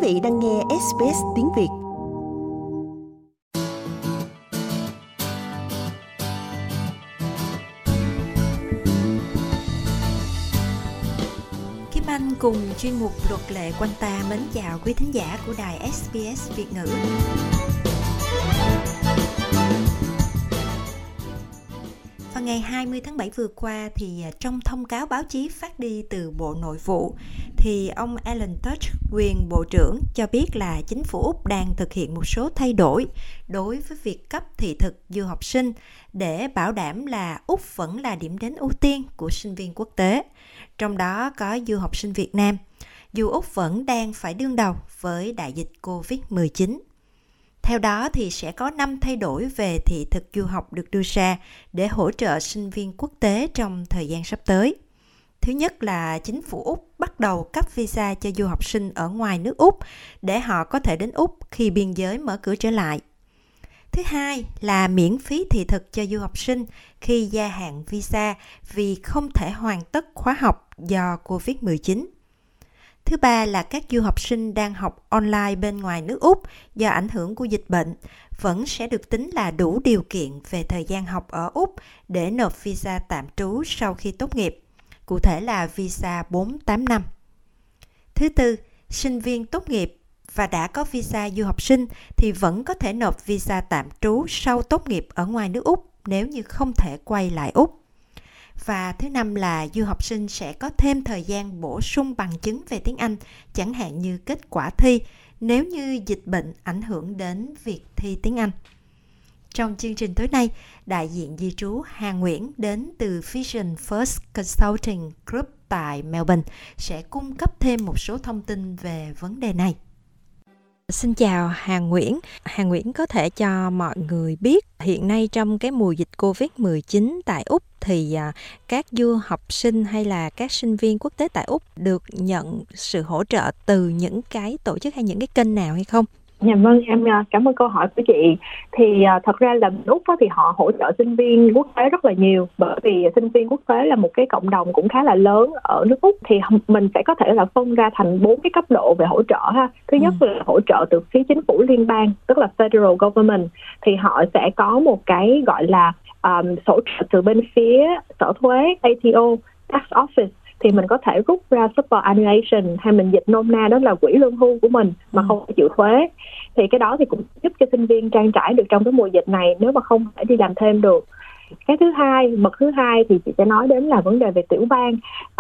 vị đang nghe SBS tiếng Việt. Kim Anh cùng chuyên mục Luật lệ quanh ta mến chào quý thính giả của đài SBS Việt ngữ. Vào ngày 20 tháng 7 vừa qua thì trong thông cáo báo chí phát đi từ Bộ Nội vụ thì ông Alan Tudge, quyền Bộ trưởng, cho biết là chính phủ Úc đang thực hiện một số thay đổi đối với việc cấp thị thực du học sinh để bảo đảm là Úc vẫn là điểm đến ưu tiên của sinh viên quốc tế, trong đó có du học sinh Việt Nam, dù Úc vẫn đang phải đương đầu với đại dịch Covid-19. Theo đó thì sẽ có 5 thay đổi về thị thực du học được đưa ra để hỗ trợ sinh viên quốc tế trong thời gian sắp tới. Thứ nhất là chính phủ Úc bắt đầu cấp visa cho du học sinh ở ngoài nước Úc để họ có thể đến Úc khi biên giới mở cửa trở lại. Thứ hai là miễn phí thị thực cho du học sinh khi gia hạn visa vì không thể hoàn tất khóa học do Covid-19. Thứ ba là các du học sinh đang học online bên ngoài nước Úc do ảnh hưởng của dịch bệnh vẫn sẽ được tính là đủ điều kiện về thời gian học ở Úc để nộp visa tạm trú sau khi tốt nghiệp, cụ thể là visa 4-8 năm. Thứ tư, sinh viên tốt nghiệp và đã có visa du học sinh thì vẫn có thể nộp visa tạm trú sau tốt nghiệp ở ngoài nước Úc nếu như không thể quay lại Úc. Và thứ năm là du học sinh sẽ có thêm thời gian bổ sung bằng chứng về tiếng Anh, chẳng hạn như kết quả thi, nếu như dịch bệnh ảnh hưởng đến việc thi tiếng Anh. Trong chương trình tối nay, đại diện di trú Hà Nguyễn đến từ Vision First Consulting Group tại Melbourne sẽ cung cấp thêm một số thông tin về vấn đề này. Xin chào Hà Nguyễn. Hà Nguyễn có thể cho mọi người biết hiện nay trong cái mùa dịch Covid-19 tại Úc thì các du học sinh hay là các sinh viên quốc tế tại Úc được nhận sự hỗ trợ từ những cái tổ chức hay những cái kênh nào hay không? Dạ vâng, em cảm ơn câu hỏi của chị. Thì thật ra là Úc thì họ hỗ trợ sinh viên quốc tế rất là nhiều, bởi vì sinh viên quốc tế là một cái cộng đồng cũng khá là lớn ở nước Úc. Thì mình sẽ có thể là phân ra thành 4 cái cấp độ về hỗ trợ ha. Thứ nhất là hỗ trợ từ phía chính phủ liên bang, tức là Federal Government. Thì họ sẽ có một cái gọi là hỗ trợ từ bên phía sở thuế, ATO, Tax Office. Thì mình có thể rút ra superannuation, hay mình dịch nôm na đó là quỹ lương hưu của mình mà không phải chịu thuế. Thì cái đó thì cũng giúp cho sinh viên trang trải được trong cái mùa dịch này nếu mà không thể đi làm thêm được. Cái thứ hai, bậc thứ hai thì chị sẽ nói đến là vấn đề về tiểu bang.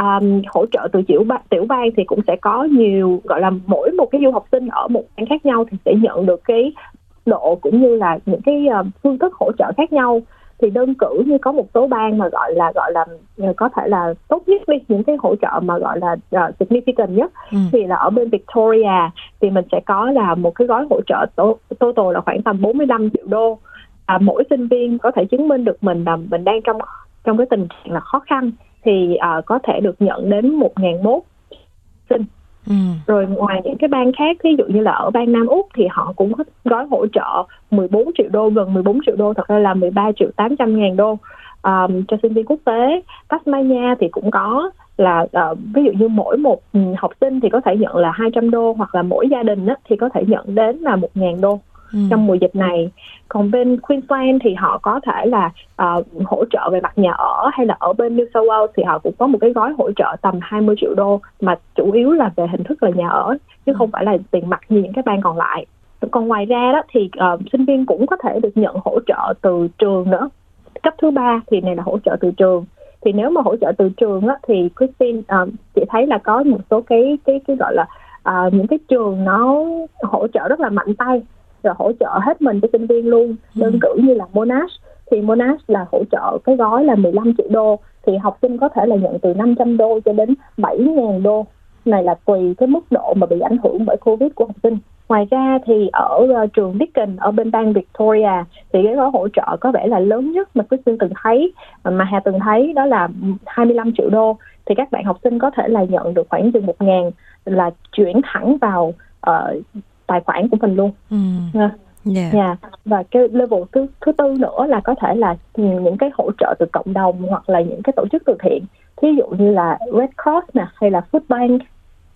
Hỗ trợ từ tiểu bang thì cũng sẽ có nhiều, gọi là mỗi một cái du học sinh ở một bang khác nhau thì sẽ nhận được cái độ cũng như là những cái phương thức hỗ trợ khác nhau. Thì đơn cử như có một số bang mà gọi là có thể là tốt nhất đi, những cái hỗ trợ mà gọi là significant nhất thì là ở bên Victoria thì mình sẽ có là một cái gói hỗ trợ total là khoảng tầm 45 triệu đô. Mỗi sinh viên có thể chứng minh được mình là mình đang trong cái tình trạng là khó khăn thì có thể được nhận đến 1.001 sinh. Rồi ngoài những cái bang khác, ví dụ như là ở bang Nam Úc thì họ cũng có gói hỗ trợ 14 triệu đô, gần 14 triệu đô, thật ra là 13 triệu 800 ngàn đô cho sinh viên quốc tế. Tasmania thì cũng có là ví dụ như mỗi một học sinh thì có thể nhận là 200 đô, hoặc là mỗi gia đình thì có thể nhận đến là 1.000 đô trong mùa dịch này. Còn bên Queensland thì họ có thể là hỗ trợ về mặt nhà ở, hay là ở bên New South Wales thì họ cũng có một cái gói hỗ trợ tầm 20 triệu đô mà chủ yếu là về hình thức là nhà ở chứ không phải là tiền mặt như những cái bang còn lại. Còn ngoài ra đó thì sinh viên cũng có thể được nhận hỗ trợ từ trường nữa. Cấp thứ 3 thì này là hỗ trợ từ trường. Thì nếu mà hỗ trợ từ trường á, thì Christine chị thấy là có một số cái gọi là những cái trường nó hỗ trợ rất là mạnh tay, rồi hỗ trợ hết mình cho sinh viên luôn. Đơn cử như là Monash, thì Monash là hỗ trợ cái gói là 15 triệu đô, thì học sinh có thể là nhận từ 500 đô cho đến 7.000 đô. Này là tùy cái mức độ mà bị ảnh hưởng bởi Covid của học sinh. Ngoài ra thì ở trường Deakin ở bên bang Victoria thì cái gói hỗ trợ có vẻ là lớn nhất mà Christine từng thấy, mà Hà từng thấy, đó là 25 triệu đô. Thì các bạn học sinh có thể là nhận được khoảng chừng 1.000 là chuyển thẳng vào tài khoản của mình luôn. Và cái level thứ tư nữa là có thể là những cái hỗ trợ từ cộng đồng hoặc là những cái tổ chức từ thiện, thí dụ như là Red Cross nè, hay là Food Bank.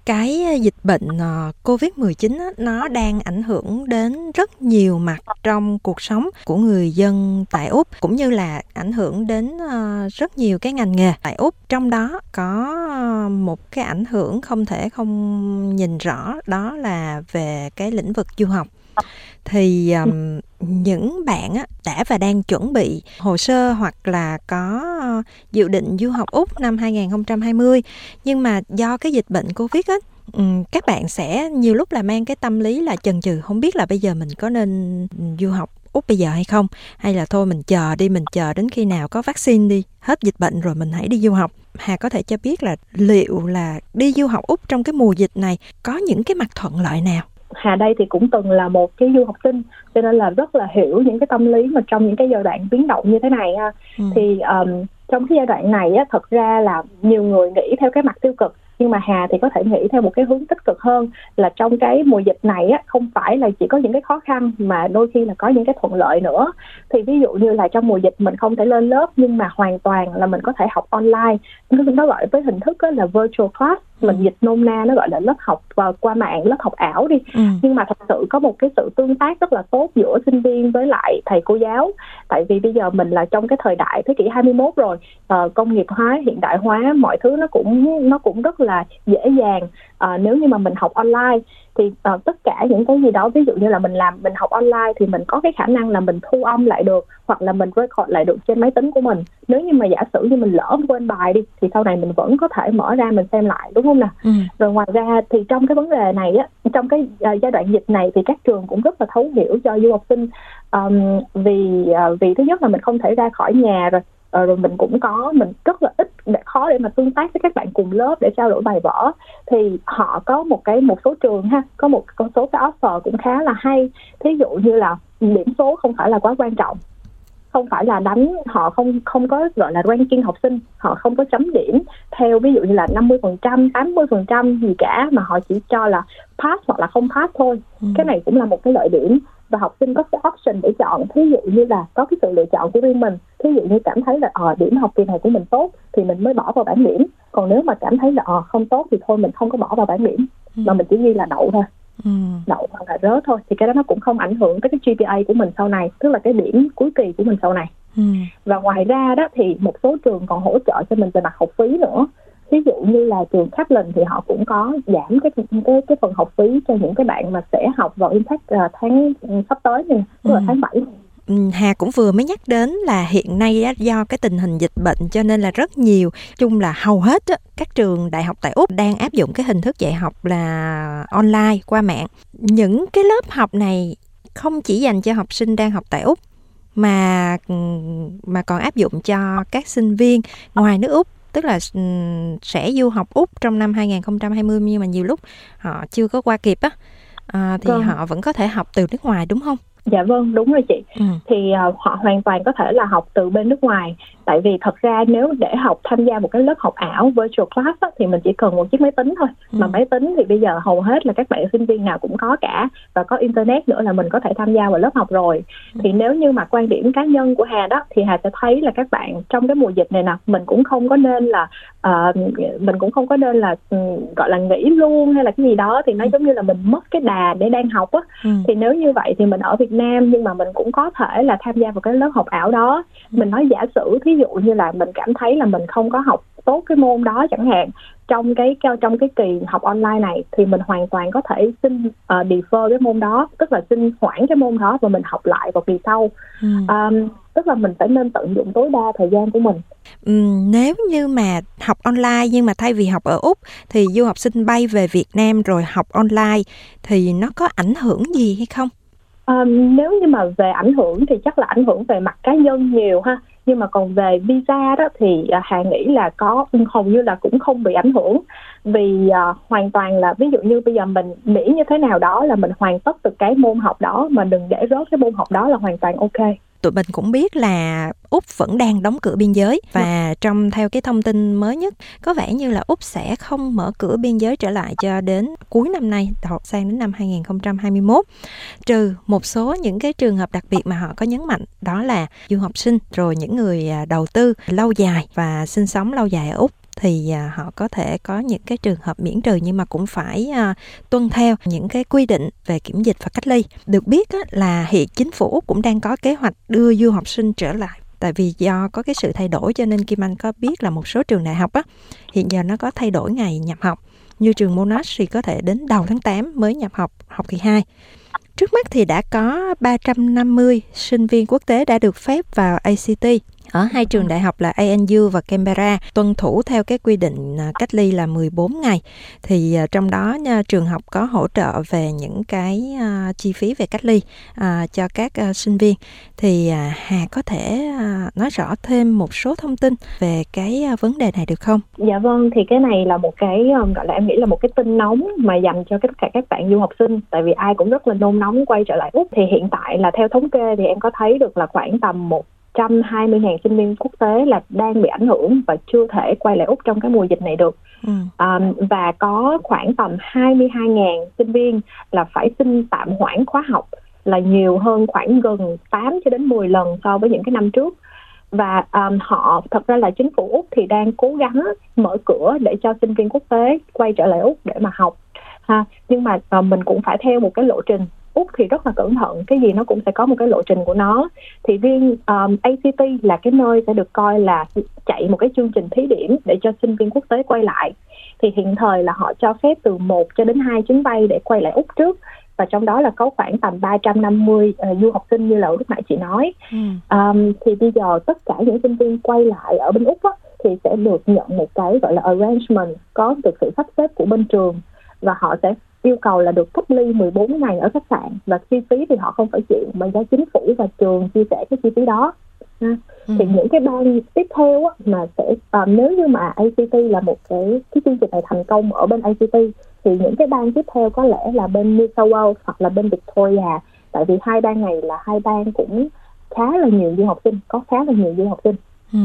Cái dịch bệnh COVID-19 á, nó đang ảnh hưởng đến rất nhiều mặt trong cuộc sống của người dân tại Úc, cũng như là ảnh hưởng đến rất nhiều cái ngành nghề tại Úc. Trong đó có một cái ảnh hưởng không thể không nhìn rõ, đó là về cái lĩnh vực du học. Thì những bạn đã và đang chuẩn bị hồ sơ hoặc là có dự định du học Úc năm 2020, nhưng mà do cái dịch bệnh Covid á, các bạn sẽ nhiều lúc là mang cái tâm lý là chần chừ, không biết là bây giờ mình có nên du học Úc bây giờ hay không, hay là thôi mình chờ đi, mình chờ đến khi nào có vaccine đi, hết dịch bệnh rồi mình hãy đi du học. Hà có thể cho biết là liệu là đi du học Úc trong cái mùa dịch này có những cái mặt thuận lợi nào? Hà đây thì cũng từng là một cái du học sinh, cho nên là rất là hiểu những cái tâm lý mà trong những cái giai đoạn biến động như thế này ha. Thì trong cái giai đoạn này á, thật ra là nhiều người nghĩ theo cái mặt tiêu cực, nhưng mà Hà thì có thể nghĩ theo một cái hướng tích cực hơn, là trong cái mùa dịch này á, không phải là chỉ có những cái khó khăn mà đôi khi là có những cái thuận lợi nữa. Thì ví dụ như là trong mùa dịch mình không thể lên lớp, nhưng mà hoàn toàn là mình có thể học online. Nó gọi với hình thức là virtual class, mình dịch nôm na nó gọi là lớp học qua mạng, lớp học ảo đi. Nhưng mà thật sự có một cái sự tương tác rất là tốt giữa sinh viên với lại thầy cô giáo. Tại vì bây giờ mình là trong cái thời đại thế kỷ 21 rồi, công nghiệp hóa, hiện đại hóa, mọi thứ nó cũng rất là dễ dàng. Nếu như mà mình học online thì tất cả những cái gì đó, ví dụ như là mình học online thì mình có cái khả năng là mình thu âm lại được, hoặc là mình record lại được trên máy tính của mình. Nếu như mà giả sử như mình lỡ quên bài đi thì sau này mình vẫn có thể mở ra mình xem lại, đúng không nào? Rồi ngoài ra thì trong cái vấn đề này á, trong cái giai đoạn dịch này thì các trường cũng rất là thấu hiểu cho du học sinh, vì thứ nhất là mình không thể ra khỏi nhà rồi mình rất là ít, khó để mà tương tác với các bạn cùng lớp để trao đổi bài vở. Thì họ có một số trường ha, có một số cái offer cũng khá là hay. Thí dụ như là điểm số không phải là quá quan trọng, không phải là họ không có gọi là ranking học sinh, họ không có chấm điểm theo ví dụ như là 50%, 80% gì cả, mà họ chỉ cho là pass hoặc là không pass thôi. Cái này cũng là một cái lợi điểm. Và học sinh có cái option để chọn, ví dụ như là có cái sự lựa chọn của riêng mình. Ví dụ như cảm thấy là điểm học kỳ này của mình tốt thì mình mới bỏ vào bảng điểm, còn nếu mà cảm thấy là không tốt thì thôi mình không có bỏ vào bảng điểm, mà mình chỉ ghi là đậu thôi. Đậu hoặc là rớt thôi, thì cái đó nó cũng không ảnh hưởng tới cái GPA của mình sau này, tức là cái điểm cuối kỳ của mình sau này. Và ngoài ra đó thì một số trường còn hỗ trợ cho mình về mặt học phí nữa. Ví dụ như là trường Kaplan thì họ cũng có giảm cái phần học phí cho những cái bạn mà sẽ học vào Impact tháng sắp tới này, tức là tháng 7. Hà cũng vừa mới nhắc đến là hiện nay á, do cái tình hình dịch bệnh cho nên là rất nhiều, chung là hầu hết á, các trường đại học tại Úc đang áp dụng cái hình thức dạy học là online qua mạng. Những cái lớp học này không chỉ dành cho học sinh đang học tại Úc mà còn áp dụng cho các sinh viên ngoài nước Úc, tức là sẽ du học Úc trong năm 2020, nhưng mà nhiều lúc họ chưa có qua kịp á, thì họ vẫn có thể học từ nước ngoài, đúng không? Dạ vâng, đúng rồi chị. Thì họ hoàn toàn có thể là học từ bên nước ngoài. Tại vì thật ra nếu để tham gia một cái lớp học ảo virtual class á, thì mình chỉ cần một chiếc máy tính thôi. Mà máy tính thì bây giờ hầu hết là các bạn sinh viên nào cũng có cả, và có internet nữa là mình có thể tham gia vào lớp học rồi. Thì nếu như mà quan điểm cá nhân của Hà đó, thì Hà sẽ thấy là các bạn trong cái mùa dịch này nè, mình cũng không có nên là gọi là nghỉ luôn hay là cái gì đó, thì nó giống như là mình mất cái đà để đang học á. Thì nếu như vậy thì mình ở Việt Nam nhưng mà mình cũng có thể là tham gia vào cái lớp học ảo đó. Mình nói giả sử thí dụ như là mình cảm thấy là mình không có học tốt cái môn đó chẳng hạn, trong cái kỳ học online này, thì mình hoàn toàn có thể xin defer cái môn đó, tức là xin hoãn cái môn đó và mình học lại vào kỳ sau. Tức là mình phải nên tận dụng tối đa thời gian của mình. Nếu như mà học online nhưng mà thay vì học ở Úc thì du học sinh bay về Việt Nam rồi học online thì nó có ảnh hưởng gì hay không? Nếu như mà về ảnh hưởng thì chắc là ảnh hưởng về mặt cá nhân nhiều ha. Nhưng mà còn về visa đó thì Hà nghĩ là hầu như là cũng không bị ảnh hưởng. Vì hoàn toàn là ví dụ như bây giờ mình nghĩ như thế nào đó là mình hoàn tất được cái môn học đó, mà đừng để rớt cái môn học đó là hoàn toàn ok. Tụi mình cũng biết là Úc vẫn đang đóng cửa biên giới, và theo cái thông tin mới nhất, có vẻ như là Úc sẽ không mở cửa biên giới trở lại cho đến cuối năm nay, sang đến năm 2021, trừ một số những cái trường hợp đặc biệt mà họ có nhấn mạnh, đó là du học sinh, rồi những người đầu tư lâu dài và sinh sống lâu dài ở Úc thì họ có thể có những cái trường hợp miễn trừ, nhưng mà cũng phải tuân theo những cái quy định về kiểm dịch và cách ly. Được biết là hiện chính phủ Úc cũng đang có kế hoạch đưa du học sinh trở lại. Tại vì do có cái sự thay đổi cho nên Kim Anh có biết là một số trường đại học hiện giờ nó có thay đổi ngày nhập học. Như trường Monash thì có thể đến đầu tháng 8 mới nhập học kỳ 2. Trước mắt thì đã có 350 sinh viên quốc tế đã được phép vào ACT ở hai trường đại học là ANU và Canberra, tuân thủ theo cái quy định cách ly là 14 ngày. Thì trong đó trường học có hỗ trợ về những cái chi phí về cách ly cho các sinh viên. Thì Hà có thể nói rõ thêm một số thông tin về cái vấn đề này được không? Dạ vâng, thì cái này là một cái gọi là em nghĩ là một cái tin nóng mà dành cho tất cả các bạn du học sinh, tại vì ai cũng rất là nôn nóng quay trở lại Úc. Thì hiện tại là theo thống kê thì em có thấy được là khoảng tầm 120.000 sinh viên quốc tế là đang bị ảnh hưởng và chưa thể quay lại Úc trong cái mùa dịch này được. Và có khoảng tầm 22.000 sinh viên là phải xin tạm hoãn khóa học, là nhiều hơn khoảng gần 8 cho đến 10 lần so với những cái năm trước. Và họ thật ra là chính phủ Úc thì đang cố gắng mở cửa để cho sinh viên quốc tế quay trở lại Úc để mà học nhưng mà mình cũng phải theo một cái lộ trình. Úc thì rất là cẩn thận, cái gì nó cũng sẽ có một cái lộ trình của nó. Thì riêng ACT là cái nơi sẽ được coi là chạy một cái chương trình thí điểm để cho sinh viên quốc tế quay lại. Thì hiện thời là họ cho phép từ 1 cho đến 2 chuyến bay để quay lại Úc trước, và trong đó là có khoảng tầm 350 du học sinh như là lúc nãy chị nói. Thì bây giờ tất cả những sinh viên quay lại ở bên Úc thì sẽ được nhận một cái gọi là arrangement, có được sự sắp xếp của bên trường, và họ sẽ yêu cầu là được cách ly 14 ngày ở khách sạn, và chi phí thì họ không phải chịu mà do chính phủ và trường chia sẻ cái chi phí đó. Thì những cái bang tiếp theo mà sẽ nếu như mà ACT là một cái chương trình này thành công ở bên ACT, thì những cái bang tiếp theo có lẽ là bên New South Wales hoặc là bên Victoria, tại vì hai bang này là hai bang cũng khá là nhiều du học sinh, có khá là nhiều du học sinh.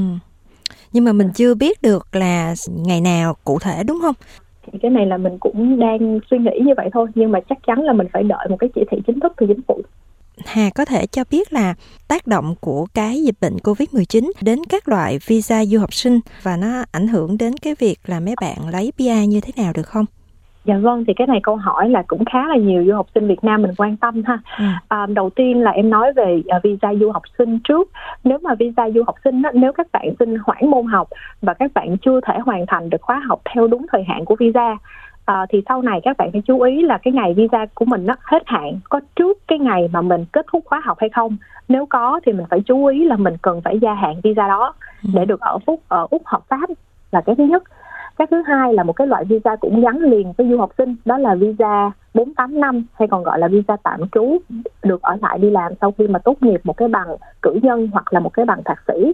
Nhưng mà mình chưa biết được là ngày nào cụ thể, đúng không? Thì cái này là mình cũng đang suy nghĩ như vậy thôi, nhưng mà chắc chắn là mình phải đợi một cái chỉ thị chính thức từ chính phủ. Hà có thể cho biết là tác động của cái dịch bệnh Covid-19 đến các loại visa du học sinh và nó ảnh hưởng đến cái việc là mấy bạn lấy PR như thế nào được không? Dạ vâng, thì cái này câu hỏi là cũng khá là nhiều du học sinh Việt Nam mình quan tâm ha. Đầu tiên là em nói về visa du học sinh trước. Nếu mà visa du học sinh nếu các bạn xin hoãn môn học và các bạn chưa thể hoàn thành được khóa học theo đúng thời hạn của visa, thì sau này các bạn phải chú ý là cái ngày visa của mình hết hạn có trước cái ngày mà mình kết thúc khóa học hay không. Nếu có thì mình phải chú ý là mình cần phải gia hạn visa đó để được ở Úc hợp pháp, là cái thứ nhất. Cái thứ hai là một cái loại visa cũng gắn liền với du học sinh, đó là visa 485 hay còn gọi là visa tạm trú, được ở lại đi làm sau khi mà tốt nghiệp một cái bằng cử nhân hoặc là một cái bằng thạc sĩ.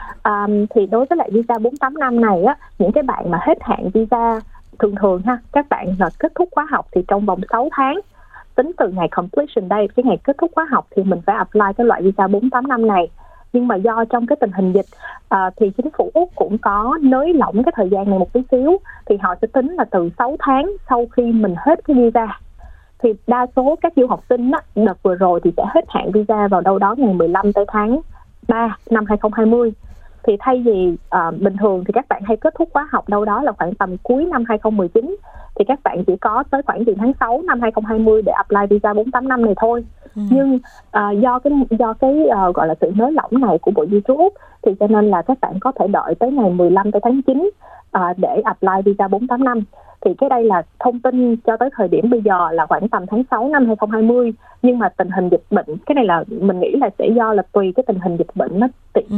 Thì đối với lại visa 485 này những cái bạn mà hết hạn visa thường các bạn là kết thúc khóa học thì trong vòng 6 tháng tính từ ngày completion date, cái ngày kết thúc khóa học, thì mình phải apply cái loại visa 485 này. Nhưng mà do trong cái tình hình dịch thì chính phủ Úc cũng có nới lỏng cái thời gian này một tí xíu, thì họ sẽ tính là từ 6 tháng sau khi mình hết cái visa. Thì đa số các du học sinh đợt vừa rồi thì sẽ hết hạn visa vào đâu đó ngày 15 tới tháng 3 năm 2020. Thì thay vì bình thường thì các bạn hay kết thúc khóa học đâu đó là khoảng tầm cuối năm 2019, thì các bạn chỉ có tới khoảng từ tháng 6 năm 2020 để apply visa 485 này thôi. Nhưng do cái gọi là sự nới lỏng này của Bộ Di trú Úc, thì cho nên là các bạn có thể đợi tới ngày 15 tới tháng 9 để apply visa 485. Thì cái đây là thông tin cho tới thời điểm bây giờ là khoảng tầm tháng 6 năm 2020. Nhưng mà tình hình dịch bệnh, cái này là mình nghĩ là sẽ do là tùy cái tình hình dịch bệnh nó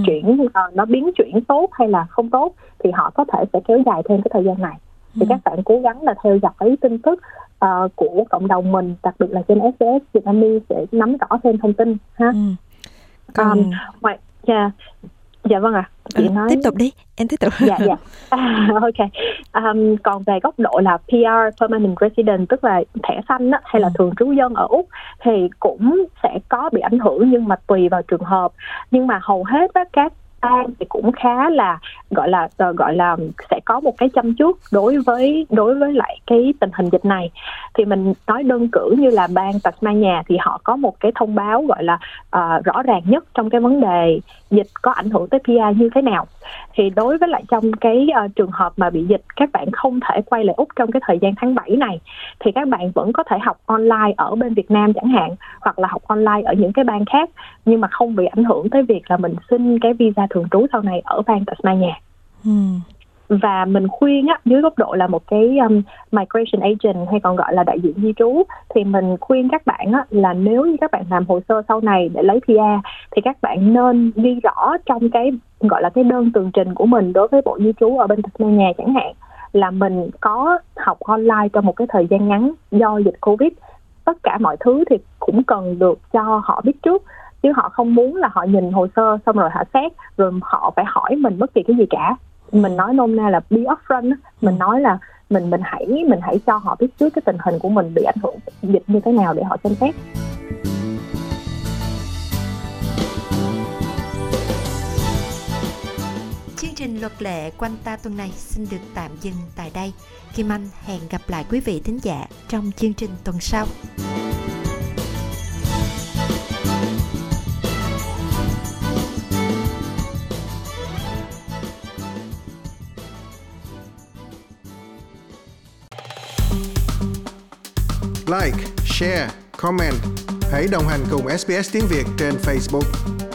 nó biến chuyển tốt hay là không tốt, thì họ có thể sẽ kéo dài thêm cái thời gian này. Thì các bạn cố gắng là theo dõi tin tức của cộng đồng mình, đặc biệt là trên SBS Vietnamese để nắm rõ thêm thông tin ha. Dạ vâng ạ. Chị nói tiếp tục đi, em tiếp tục. Dạ. Ok. Còn về góc độ là PR Permanent Resident, tức là thẻ xanh hay là thường trú dân ở Úc, thì cũng sẽ có bị ảnh hưởng nhưng mà tùy vào trường hợp. Nhưng mà hầu hết các bang thì cũng khá là gọi là sẽ có một cái châm trước đối với lại cái tình hình dịch này. Thì mình nói đơn cử như là bang Tasmania thì họ có một cái thông báo gọi là rõ ràng nhất trong cái vấn đề dịch có ảnh hưởng tới PR như thế nào. Thì đối với lại trong cái trường hợp mà bị dịch, các bạn không thể quay lại Úc trong cái thời gian tháng 7 này, thì các bạn vẫn có thể học online ở bên Việt Nam chẳng hạn, hoặc là học online ở những cái bang khác, nhưng mà không bị ảnh hưởng tới việc là mình xin cái visa thường trú sau này ở bang Tasmania. Và mình khuyên á, dưới góc độ là một cái migration agent hay còn gọi là đại diện di trú, thì mình khuyên các bạn á, là nếu như các bạn làm hồ sơ sau này để lấy PR thì các bạn nên ghi rõ trong cái gọi là cái đơn tường trình của mình đối với Bộ Di trú ở bên Tasmania chẳng hạn, là mình có học online trong một cái thời gian ngắn do dịch Covid. Tất cả mọi thứ thì cũng cần được cho họ biết trước, chứ họ không muốn là họ nhìn hồ sơ xong rồi họ xét rồi họ phải hỏi mình bất kỳ cái gì cả. Mình nói nôm na là be upfront, mình nói là mình hãy cho họ biết trước cái tình hình của mình bị ảnh hưởng dịch như thế nào để họ xem xét. Chương trình luật lệ quanh ta tuần này xin được tạm dừng tại đây. Kim Anh hẹn gặp lại quý vị thính giả trong chương trình tuần sau. Like, share, comment. Hãy đồng hành cùng SBS tiếng Việt trên Facebook.